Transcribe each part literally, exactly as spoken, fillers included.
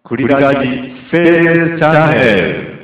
クリラジスペースチャンネル。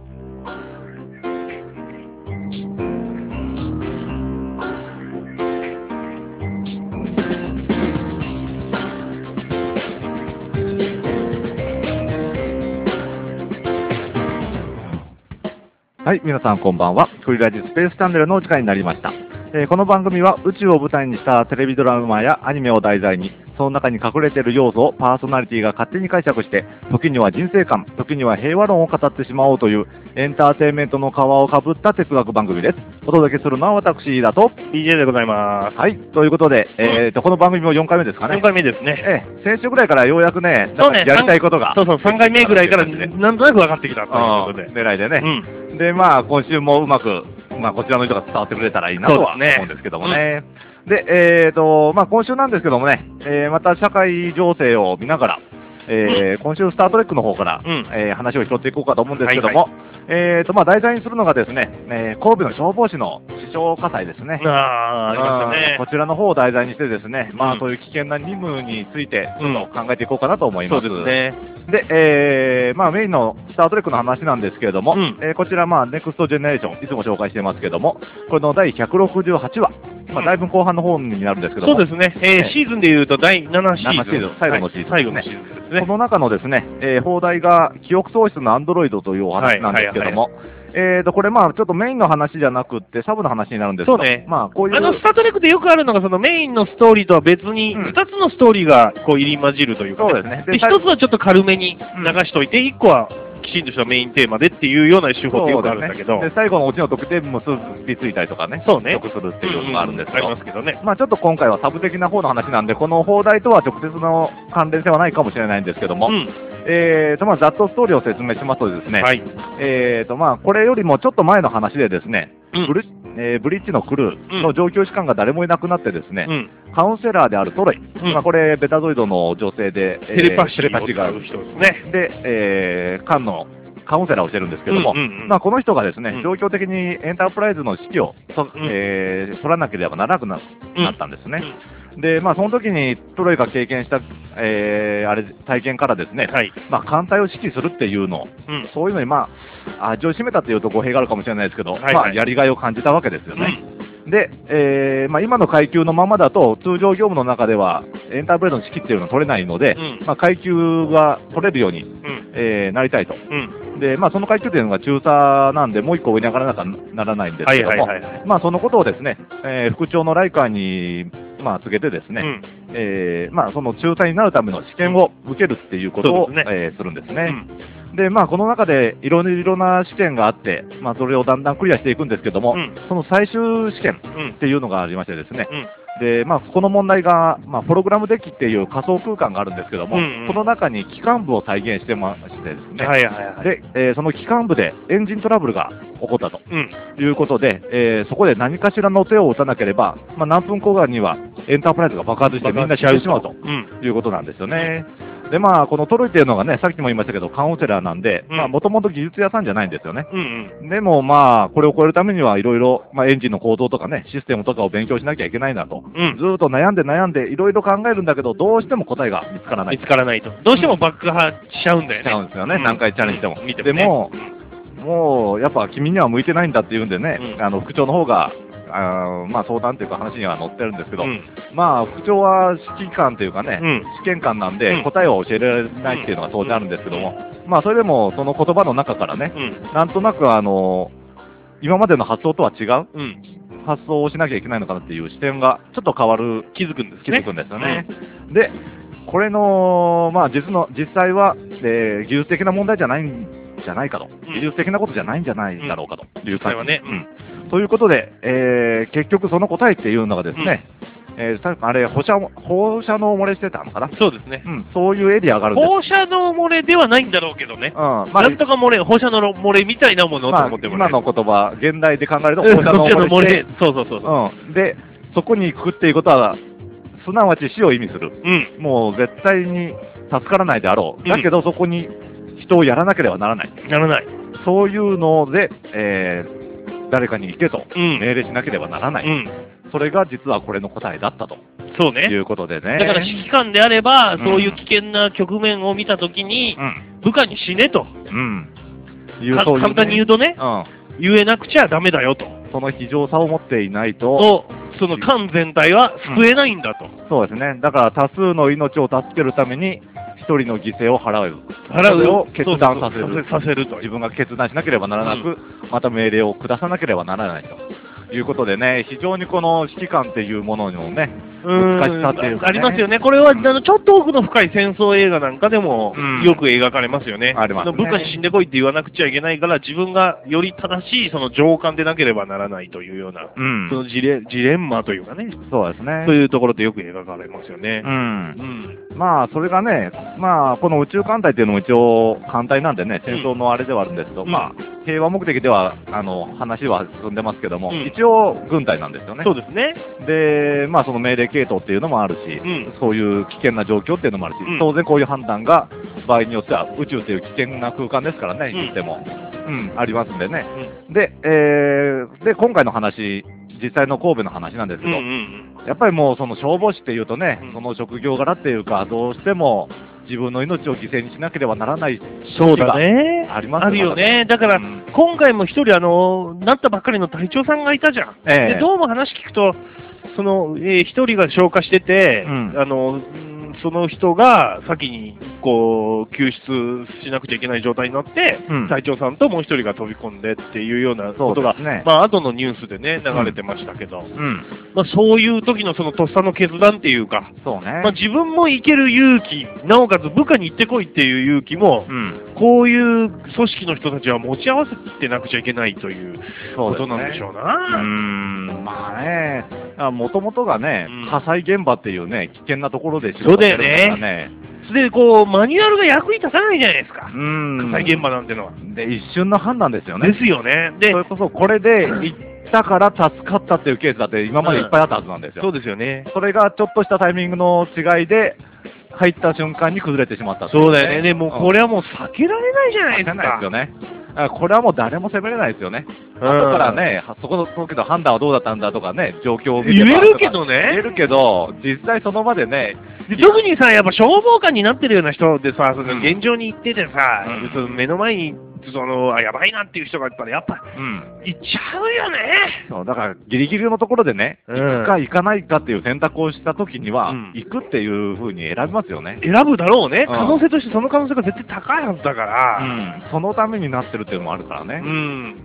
はい、皆さんこんばんは。クリラジスペースチャンネルのお時間になりました。えー、この番組は宇宙を舞台にしたテレビドラマやアニメを題材に、その中に隠れている要素をパーソナリティが勝手に解釈して、時には人生観、時には平和論を語ってしまおうというエンターテインメントの皮をかぶった哲学番組です。お届けするのは私だとディージェー でございます。 はい、ということで、えーと、この番組もよんかいめですかね。 よんかいめですね。 えー、先週ぐらいからようやくね、なんかやりたいことが。 そうそう、さんかいめぐらいからなんとなく分かってきたということで。 狙いでね。うん、で、まあ、今週もうまく、まあ、こちらの人が伝わってくれたらいいなとは思うんですけどもね。で、えーと、まあ、今週なんですけどもね、えー、また社会情勢を見ながら、えーうん、今週スタートレックの方から、うん、えー、話を拾っていこうかと思うんですけども、はいはい、えーと、まあ、題材にするのがですね、えー、神戸の消防士の死傷火災ですね。 ああ、ありましたね。 こちらの方を題材にしてですね、まあ、そういう危険な任務について、ちょっと考えていこうかなと思います。 うん、そうですね。 で、えー、まあ、メインのスタートレックの話なんですけれども、うん、えー、こちら、まあ、ネクストジェネレーション、いつも紹介してますけども、これのだいひゃくろくじゅうはちわ、まあ、だいぶ後半の方になるんですけども、 そうですね、えー、シーズンでいうとだいななシーズン、 シーズン最後のシーズン、 はい、最後のシーズンですね。 この中のですね、えー、放題が記憶喪失のアンドロイドというお話なんですけども、えーと、これまあ、ちょっとメインの話じゃなくって、サブの話になるんですけど、 そうね。 まあ、こういう。 あの、スタートレックでよくあるのが、そのメインのストーリーとは別に、ふたつのストーリーがこう入り混じるというか、ね、 そうですね。 で、ひとつはちょっと軽めに流しといて、いっこはきちんとしたメインテーマでっていうような手法ってよくあるんだけど。 で、ね、最後のオチの特典も結びついたりとかね。 そうね。 よくするっていうのがあるんですけど。 うんうん、ありますけどね。 まあちょっと今回はサブ的な方の話なんで、この放題とは直接の関連性はないかもしれないんですけども、うん、えーと、まあざっとストーリーを説明しますとですね、はい、えーと、まあこれよりもちょっと前の話でですね、うん、ブリえー、ブリッジのクルーの上級士官が誰もいなくなってですね、うん、カウンセラーであるトロイ、うん、まあこれベタゾイドの女性で、 テレパシーがある人ですね。 で、えー、艦のカウンセラーをしてるんですけども、うんうんうん、まあこの人がですね、うん、状況的にエンタープライズの指揮を、うんえー、取らなければならなく な,、うん、なったんですね。うん、で、まあその時にトロイが経験した、えー、あれ体験からですね、はい、まあ艦隊を指揮するっていうの、うん、そういうのにまあ味を占めたというと語弊があるかもしれないですけど、はいはい、まあやりがいを感じたわけですよね。うん、で、えーまあ、今の階級のままだと通常業務の中ではエンタープライズの指揮っていうのは取れないので、うんまあ、階級が取れるように、うんえー、なりたいと、うん、でまあ、その階級というのが中佐なんでもう一個上に上がらなきゃならないんですけども、まあそのことをですね、えー、副長のライカーに、まあ、告げてですね、うんえーまあ、その中佐になるための試験を受けるっていうことを、うんねえー、するんですね。うんで、まあ、この中でいろいろな試験があって、まあ、それをだんだんクリアしていくんですけども、うん、その最終試験っていうのがありましてですね、うん、で、まあ、この問題が、まあ、ホログラムデッキっていう仮想空間があるんですけども、うんうん、その中に機関部を再現してましてですね、はいはいはい、で、えー、その機関部でエンジントラブルが起こったということで、うんえー、そこで何かしらの手を打たなければ、まあ、何分後かにはエンタープライズが爆発してみんな死んでしまうということなんですよね。で、まあ、このトロイっていうのがね、さっきも言いましたけど、カウンセラーなんで、うん、まあ、もともと技術屋さんじゃないんですよね。うんうん、でも、まあ、これを超えるためには、いろいろ、まあ、エンジンの構造とかね、システムとかを勉強しなきゃいけないなと。うん、ずーっと悩んで悩んで、いろいろ考えるんだけど、どうしても答えが見つからない。 見つからないと。どうしても爆破しちゃうんだよね。 しちゃうんですよね、うん、何回チャレンジしても。 見てもね、 でも、もう、やっぱ君には向いてないんだっていうんでね、うん、あの、副長の方が、あまあ相談というか話には載ってるんですけど、うん、まあ副長は指揮官というかね、うん、試験官なんで答えを教えられないっていうのが当然あるんですけども、うん、まあそれでもその言葉の中からね、なんとなくあの今までの発想とは違う、発想をしなきゃいけないのかなっていう視点がちょっと変わる、 気づくんですね。 気づくんですよね。で、これのまあ実の実際は、えー、技術的な問題じゃないんじゃないかと、技術的なことじゃないんじゃないだろうかという感じ、うんねうん、ということで、えー、結局その答えっていうのがですね、うんえー、あれ放射放射能漏れしてたのかな。 そうですね、 うん、そういうエリアがあるんです。 放射能漏れではないんだろうけどね、うんまあ、なんとか漏れ放射能漏れみたいなものと思ってもらえる、 まあ、今の言葉現代で考えると放射能漏れしてそうそうそうそう、 うん、でそこに行くっていうことはすなわち死を意味する、うん、もう絶対に助からないであろう、だけどそこに人をやらなければならない、 ならない、 そういうので、えー、誰かに行けと命令しなければならない、うん、それが実はこれの答えだったと。 そうね。 いうことでね。 だから指揮官であれば、 うん、 そういう危険な局面を見たときに、 うん、 部下に死ねと。 うん。 いうね、簡単に言うとね、うん、言えなくちゃダメだよと。 その非常さを持っていないと、 とその艦全体は救えないんだと、うん。 そうですね。だから多数の命を助けるために、一人の犠牲を払う。 払う。 それを決断させる。 そうそうさせると。 自分が決断しなければならなく、うん、また命令を下さなければならないと。いうことでね、非常にこの指揮官っていうもののね、難しさっていうか、ね、 ありますよね。これは、うん、あのちょっと奥の深い戦争映画なんかでも、うん、よく描かれますよね。 ありますね。 部下に死んでこいって言わなくちゃいけないから、自分がより正しいその上官でなければならないというような、うん、そのジレジレンマというかね。 そうですね。 そういうところでよく描かれますよね。 うん。うん、まあ、それがね、まあ、この宇宙艦隊っていうのも一応艦隊なんでね、戦争のあれではあるんですけど、うん、まあ、平和目的では、あの、話は進んでますけども、うん、一応軍隊なんですよね。 そうですね。 で、まあその命令系統っていうのもあるし、うん、そういう危険な状況っていうのもあるし、うん、当然こういう判断が場合によっては宇宙っていう危険な空間ですからね、言っても、うん、ありますんでね。うん、で、えー、で、今回の話、実際の神戸の話なんですけど、うんうんうん、やっぱりもうその消防士っていうとね、その職業柄っていうか、どうしても自分の命を犠牲にしなければならないそうだね。 ありますあるよね。だから、うん、今回も一人、あの、なったばっかりの隊長さんがいたじゃん。えー、でどうも話聞くと、その、えー、一人が消化してて、うん、あの、その人が先にこう救出しなくちゃいけない状態になって、うん、隊長さんともう一人が飛び込んでっていうようなことが、ね、まあ後のニュースでね流れてましたけど、うん、まあそういう時のそのとっさの決断っていうか、 そうね、 まあ自分も行ける勇気、なおかつ部下に行ってこいっていう勇気も、うん、こういう組織の人たちは持ち合わせてなくちゃいけないということなんでしょうな。 うーん、まあね、もともとがね、うん、火災現場っていうね危険なところで仕事してるからね。 で、こう、マニュアルが役に立たないじゃないですか。うん。火災現場なんてのは。 で、一瞬の判断ですよね。 ですよね。で、 それこそこれで行ったから助かったっていうケースだって今までいっぱいあったはずなんですよ。 うん、そうですよね。 それがちょっとしたタイミングの違いで、入った瞬間に崩れてしまった、 ね。そうだよね。でも、これはもう避けられないじゃないですか。避けないですよね。これはもう誰も責めれないですよね。後からね、そこの時の判断はどうだったんだとかね、状況を見て言えるけどね。 言えるけど、実際その場でね。 で特にさ、やっぱ消防官になってるような人でさ、その現状に行っててさ、うん、その目の前に、その、あ、やばいなっていう人がいったら、やっぱ、うん、行っちゃうよね。 そう、だからギリギリのところでね、うん、行くか行かないかっていう選択をした時には、うん、行くっていう風に選びますよね。 選ぶだろうね。可能性としてその可能性が絶対高いはずだから、 うん、そのためになってるっていうのもあるからね。 うん。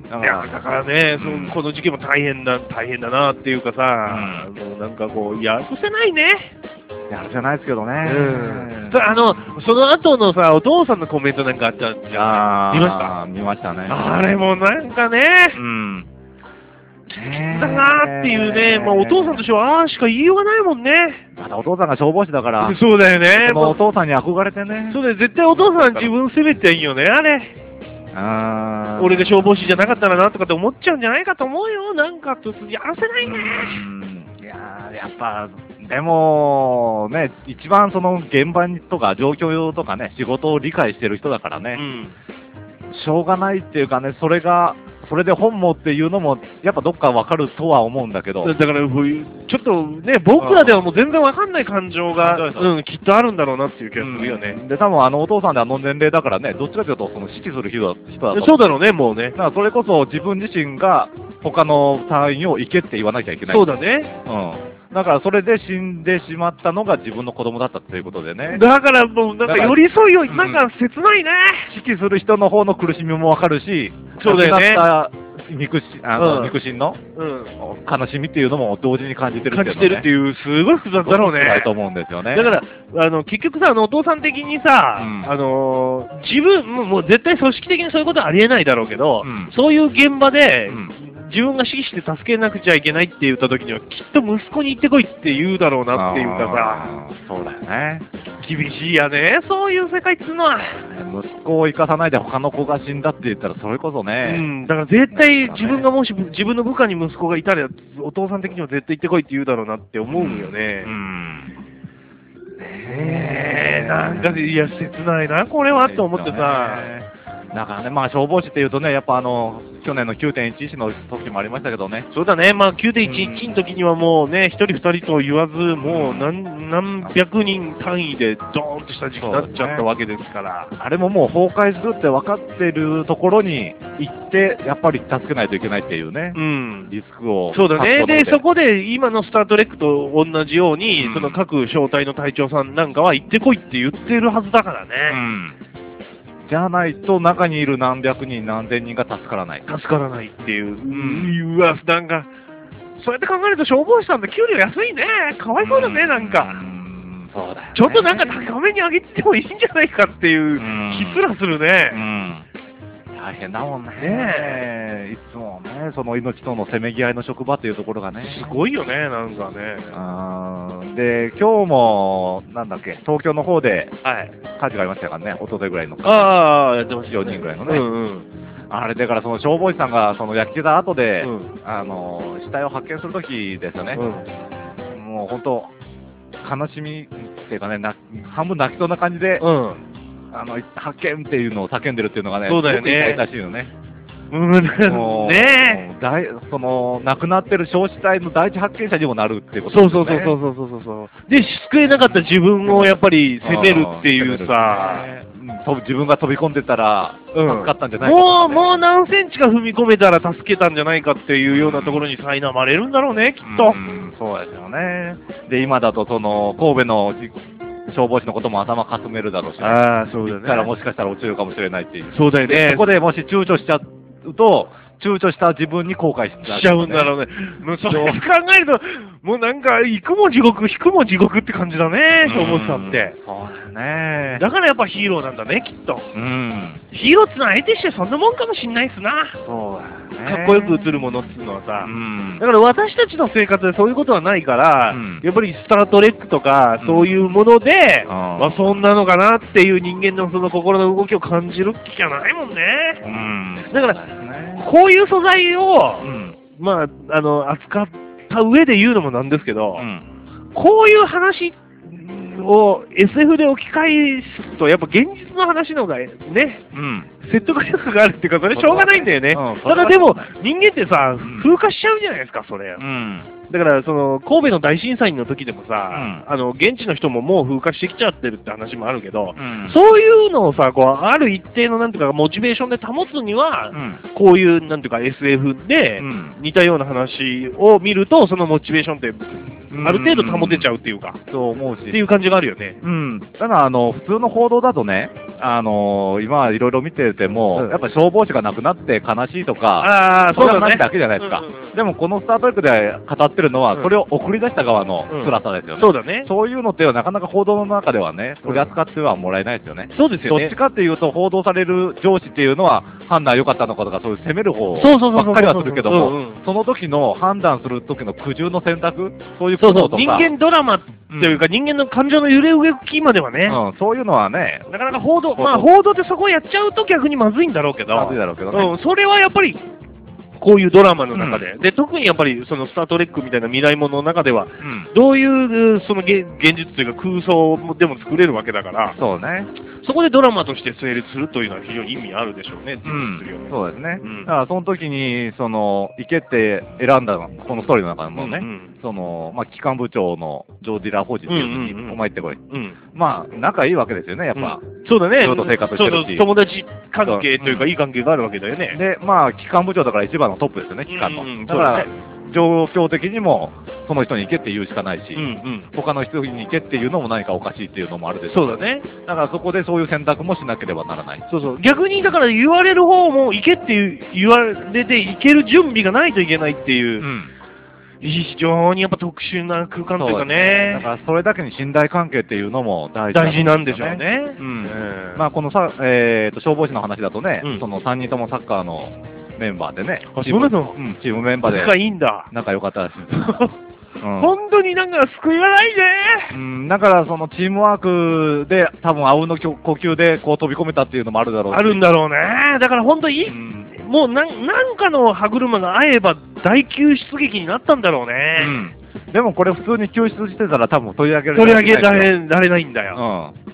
だから、いや、だからね、そのこの事件も大変だ、大変だなっていうかさ、うん、もうなんかこう、やるせないね。 やるじゃないですけどね。 うん。あの、その後のさ、お父さんのコメントなんかあったじゃん。見ました見ましたね。 あれもなんかね、うん。だなーっていうね、まあお父さんとしては、ああしか言いようがないもんね。 またお父さんが消防士だから。 そうだよね。 そのお父さんに憧れてね。 そうだよ、絶対お父さん自分責めていいよね、あれ。あ俺が消防士じゃなかったらなとかって思っちゃうんじゃないかと思うよ。なんか、やらせないね。 いやー、やっぱ、でも、ね、一番その現場とか状況とかね、仕事を理解してる人だからね、うん、しょうがないっていうかね、それが、それで本望っていうのも、やっぱどっかわかるとは思うんだけど。 だから、ちょっとね、僕らではもう全然わかんない感情が、うん、きっとあるんだろうなっていう気がするよね。 うん、で、多分あのお父さんであの年齢だからね、どっちかというと、その指揮する人だ人だと。 そうだろうね、もうね。 だからそれこそ自分自身が他の隊員を行けって言わなきゃいけない。 そうだね。 うん。だからそれで死んでしまったのが自分の子供だったということでね。 だからもうなんか寄り添いよ、なんか切ないね。 指揮する人の方の苦しみもわかるし、 そうだよね。 憎しあの、うん、憎しんの、うん、悲しみっていうのも同時に感じてるっていう、ね、 感じてるっていう、すごい複雑だろうね。 ないと思うんですよね。 だから、あの、結局さ、あの、お父さん的にさ、うん、あのー、自分、もう、もう絶対組織的にそういうことはありえないだろうけど、うん、そういう現場で、うん自分が指揮して助けなくちゃいけないって言った時には、きっと息子に行ってこいって言うだろうなっていうかさ。 そうだよね。 厳しいやね、そういう世界っていうのは。 息子を生かさないで他の子が死んだって言ったら、それこそね。 うん、だから絶対自分がもし、自分の部下に息子がいたら、お父さん的には絶対行ってこいって言うだろうなって思うよね。うん。うん、ねえ、なんか、いや、切ないな、これはって思ってさ。 だからね、まあ消防士っていうとね、やっぱあの去年の きゅうてんいちいち の時もありましたけどね。 そうだね、まあ きゅうてんいちいち の時にはもうね、ひとりふたりと言わず、もう何何百人単位でドーンとした時期になっちゃったわけですから、 ね、あれももう崩壊するって分かってるところに行って、やっぱり助けないといけないっていうね、うん、リスクを。 そうだね、でそこで今のスター・トレックと同じように、うん、その各小隊の隊長さんなんかは行ってこいって言ってるはずだからね。うんじゃないと中にいる何百人何千人が助からない助からないっていう、うん、うわなんかそうやって考えると消防士さんの給料安いね、かわいそうだね、うん、なんか、うん、そうだよね、ちょっとなんか高めに上げてもいいんじゃないかっていう気すらするね、うん、 大変だもんね、ねいつもね、その命とのせめぎ合いの職場というところがね、 すごいよね、なんかね。 あで今日もなんだっけ、東京の方で火事がありましたからね、一昨日ぐらいの、 ああ、やってました、 よにんぐらいのね、うんうん、あれだからその消防士さんがその焼けた後で、うん、あの死体を発見するときですよね、うん、もう本当、悲しみっていうかね、な半分泣きそうな感じで、うん、あの発見っていうのを叫んでるっていうのがね、 そうだよね、 すごく痛々しいよね。 うんねえ、その亡くなってる焼死体の第一発見者にもなるっていうことですね。 そうそうそうそうそうそうで、救えなかった自分をやっぱり責めるっていうさ、 うん、自分が飛び込んでたら助かったんじゃないか、ね、もうもう何センチか踏み込めたら助けたんじゃないかっていうようなところに苛まれるんだろうね、きっと。 うん、そうですよね。で今だとその神戸の消防士のことも頭かすめるだろうし、ね、 ああそうだね。 だからもしかしたら落ちるかもしれないっていう。 そうだよね。 そこでもし躊躇しちゃうと、躊躇した自分に後悔しちゃうんだろうね。もうそれ考えると、もうなんか、行くも地獄、引くも地獄って感じだね、消防士さんって。 そうだね。 だからやっぱヒーローなんだね、きっと。うん。ヒーローってのは相手してそんなもんかもしんないっすな。 そうだね。 かっこよく映るものっていうのはさ。うん。だから私たちの生活でそういうことはないから、うん、やっぱりスタートレックとか、そういうもので、うん、まあそんなのかなっていう人間のその心の動きを感じる気がないもんね。うん。だから、こういう素材を、うん、まあ、あの、扱った上で言うのもなんですけど、うん、こういう話を エスエフ で置き返すと、やっぱ現実の話の方がね、うん、説得力があるっていうか、それしょうがないんだよね。うん、ただでも、人間ってさ、風化しちゃうじゃないですか、それ。うんだから、その、神戸の大震災の時でもさ、うん、あの、現地の人ももう風化してきちゃってるって話もあるけど、うん、そういうのをさ、こう、ある一定のなんていうか、モチベーションで保つには、うん、こういう、なんていうか、エスエフ で、似たような話を見ると、そのモチベーションって、ある程度保てちゃうっていうか、 そう思うし。 っていう感じがあるよね。 うん。ただ、あの、普通の報道だとね、あのー、今いろいろ見てても、うん、やっぱ消防士が亡くなって悲しいとか、ああ、そういう話だけじゃないですか。うんうんうん、でもこのスタートレックで語ってるのは、それを送り出した側の辛さですよね。うん、そうだね。そういうのってなかなか報道の中ではね、取り扱ってはもらえないですよね。 そうですよね。 どっちかっていうと、報道される上司っていうのは、判断良かったのかとか、そういう責める方ばっかりはするけども、その時の判断する時の苦渋の選択、そういうこととか。そうそう、 人間ドラマというか、うん、人間の感情の揺れ動きまではね、 うん、そういうのはね、 なかなか報道、まあ報道でそこをやっちゃうと逆にまずいんだろうけど、 まずいだろうけどね、 うん、それはやっぱり、こういうドラマの中で、うん、で特にやっぱりそのスタートレックみたいな未来ものの中では、うん、どういうその現実というか空想でも作れるわけだから、 そうね、 そこでドラマとして成立するというのは非常に意味あるでしょうね、 うん、そうですね、うん、だからその時にその行けって選んだこのストーリーの中でもね、うんうん、そのまあ機関部長のジョーディラ・ホージっていうのに、うんうんうん、お前行ってこい、うん、まあ仲いいわけですよね、やっぱ、うん、 そうだね、 ちょうど生活してるし、 友達関係というか、いい関係があるわけだよね。 で、まあ機関部長だから一番のトップですよね、機関の。うんうん、だから、状況的にもその人に行けって言うしかないし、うんうん、他の人に行けっていうのも何かおかしいっていうのもあるでしょう。 そうだね。 だからそこでそういう選択もしなければならない。 そうそう。逆にだから言われる方も行けって言われて行ける準備がないといけないっていう。うん、非常にやっぱ特殊な空間というかね。 だからそれだけに信頼関係っていうのも大事、 ね、大事なんでしょうね。うん。 えー、まあこのさ、えー、と消防士の話だとね、うん、そのさんにんともサッカーのメンバーでね、 あ、そうなの？ うん、チームメンバーで仲いいんだ。 仲良かったらしいです。 うん、本当になんか救いはないね。 うん、だからそのチームワークで多分あうんの呼吸でこう飛び込めたっていうのもあるだろうし。 あるんだろうね。だから本当に、うん、もうなんなんかの歯車が合えば大救出劇になったんだろうね。 うん、でもこれ普通に救出してたら多分取り上げられ取り上げられられないんだよ。 うん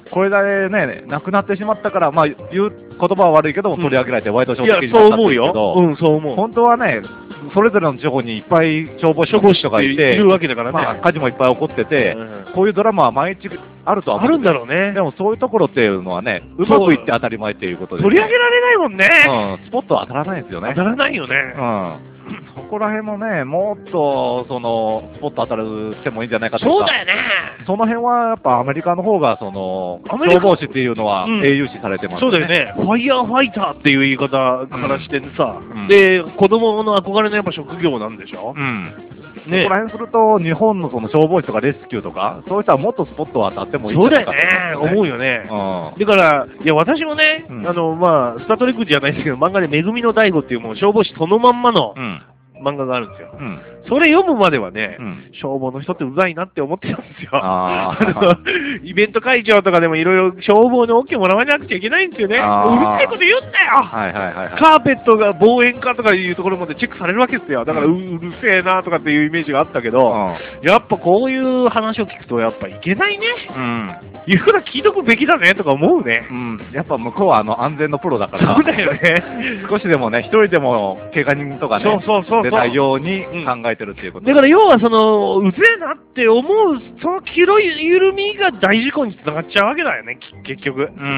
これでね、亡くなってしまったから、まあ、言う言葉は悪いけども、取り上げられて、ワイドショー的になったんですけど、そう思うよ。うん、そう思う。本当はね、それぞれの地方にいっぱい消防士の人がいて、いるわけだからね。まあ、火事もいっぱい起こってて、うん、こういうドラマは毎日あるとは思うんです。あるんだろうね。でもそういうところっていうのはね、うまくいって当たり前っていうことで、ね。取り上げられないもんね。うん、スポットは当たらないですよね。当たらないよね。うん。そこら辺もね、もっと、その、スポット当たるってもいいんじゃないかとか。そうだよね。その辺は、やっぱアメリカの方が、その、消防士っていうのは英雄視されてますね、うん。そうだよね。ファイヤーファイターっていう言い方からしてさ、うん、で、子供の憧れのやっぱ職業なんでしょうん。ね、そこら辺すると、日本のその消防士とかレスキューとか、そういう人はもっとスポットは当たってもいいんじゃないかと、ね。そうだよね、思うよね。うん、だから、いや、私もね、うん、あの、まあ、スタートレックじゃないですけど、漫画でめぐみの大悟っていうもう消防士そのまんまの、うん漫画があるんですよ。うん、それ読むまではね、うん、消防の人ってうざいなって思ってたんですよ。あのイベント会場とかでもいろいろ消防の OK もらわなくちゃいけないんですよね。うるさいこと言うんだよ、はいはいはいはい、カーペットが防煙かとかいうところまでチェックされるわけですよ。だからう、うん、うるせえなとかっていうイメージがあったけど、うん、やっぱこういう話を聞くとやっぱいけないね。うん、言うな聞いとくべきだねとか思うね。うん、やっぱ向こうはあの安全のプロだから。そうだよね。少しでもね、一人でも怪我人とかね、そうそうそうそう出ないように考えてるっていうこと、うん、だから要はそのうぜえなって思うその気の緩みが大事故につながっちゃうわけだよね、結局。うん、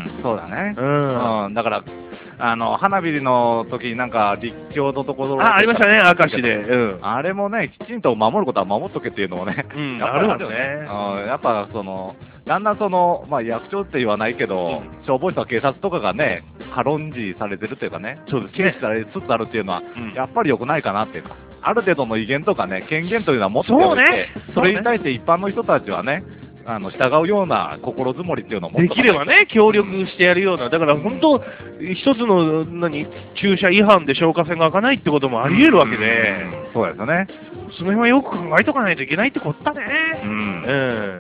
そうだね。うん、うん、だからあの花火の時になんか立教のところあありましたね、明石で、うん、あれもねきちんと守ることは守っとけっていうのもね、うん、やっぱりあるよね。うん、やっぱそのだんだんその、まあ、役所って言わないけど、うん、消防士とか警察とかがね軽んじされてるというかね、そうですね、軽視されつつあるっていうのは、うん、やっぱり良くないかなっていうか、ある程度の威厳とかね権限というのは持っておいて、 そ,、ね、それに対して一般の人たちはねあの従うような心づもりっていうのを持ってできればね協力してやるような、だから本当一つの何駐車違反で消火栓が開かないってこともあり得るわけで、うん、そうですよね。その辺はよく考えとかないといけないってことだね。うん、うん、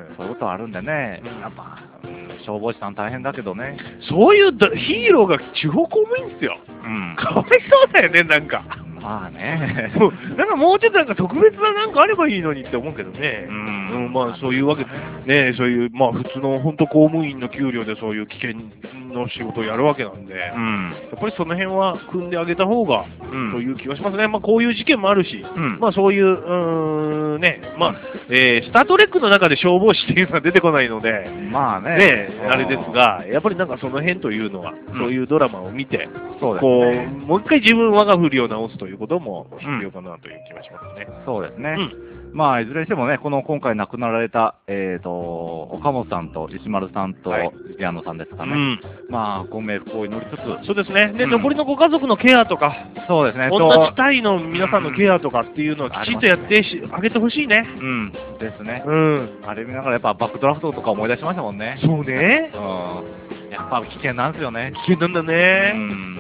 そういうことあるんでね、うん、やっぱ、うん、消防士さん大変だけどね、そういうヒーローが地方公務員ですよ。うん、かわいそうだよね、なんか。まあね、なんかもうちょっとなんか特別ななんかあればいいのにって思うけどね。うん、うん、まあそういうわけね、そういうまあ普通の本当公務員の給料でそういう危険の仕事をやるわけなんで、うん、やっぱりその辺は組んであげた方が、うん、という気がしますね。まあこういう事件もあるし、うん、まあそういううーんね、まあ、えー、スタートレックの中で消防士っていうのは出てこないので、まあね、ねあれですが、やっぱりなんかその辺というのは、うん、そういうドラマを見て、そうですね、こうもう一回自分我が振りを直すということも必要かなという気がしますね。うん、そうですね。うん、まあいずれにしてもね、この今回亡くなられたえっ、ー、と岡本さんと石丸さんと矢野さんですかね。うん、まあご冥福を祈りつつ、そうですね。で、うん、残りのご家族のケアとか、そうですね。同じ隊の皆さんのケアとかっていうのをきちんとやってあげてほしいね。うん、ですね。うん。あれ見ながらやっぱバックドラフトとか思い出しましたもんね。そうね。うん。やっぱ危険なんですよね。危険なんだね。うん。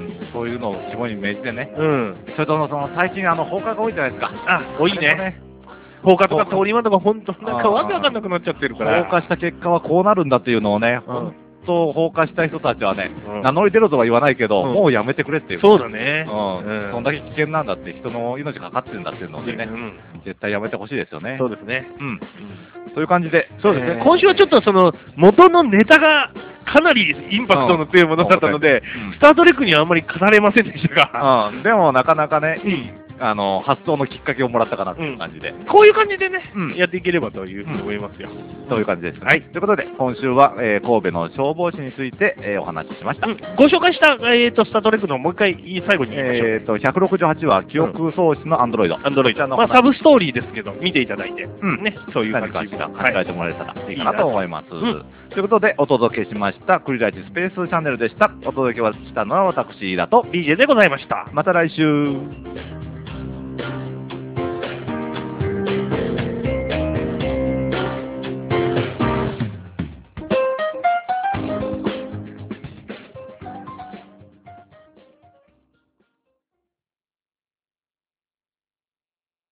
そういうのを肝に銘じてね。うん。それとその最近あの放火が多いじゃないですか。あ、多いね。放火とか通り魔とか本当なんかわけわかんなくなっちゃってるから。放火した結果はこうなるんだっていうのをね。うん。と放火した人たちはね、うん、名乗り出ろとは言わないけど、うん、もうやめてくれっていう。そうだね。うん。うん、そんだけ危険なんだって、人の命かかってるんだっていうのでね、うん、絶対やめてほしいですよね。そうですね。うん。という感じで。そうですね。えー、今週はちょっとその、元のネタが、かなりインパクトの強いものだったので、うん、スタートレックにはあんまり語れませんでしたが。うん。でもなかなかね、いい。あの発想のきっかけをもらったかなという感じで、うん、こういう感じでね、うん、やっていければというふうに思いますよ。うん、そういう感じですね。はい。ということで、今週は、えー、神戸の消防士について、えー、お話ししました。うん、ご紹介した、えーと、スタートレックのもう一回最後に言いましょう。えーと、ひゃくろくじゅうはちわ、記憶喪失のアンドロイド。アンドロイド。まあ、サブストーリーですけど、見ていただいて、うん、ね、そういう感じが考えてもらえたらいいかなと思います。はい、いいということで、お届けしました、クリライチスペースチャンネルでした。お届けはしたのは私、だと、ディージェー でございました。また来週。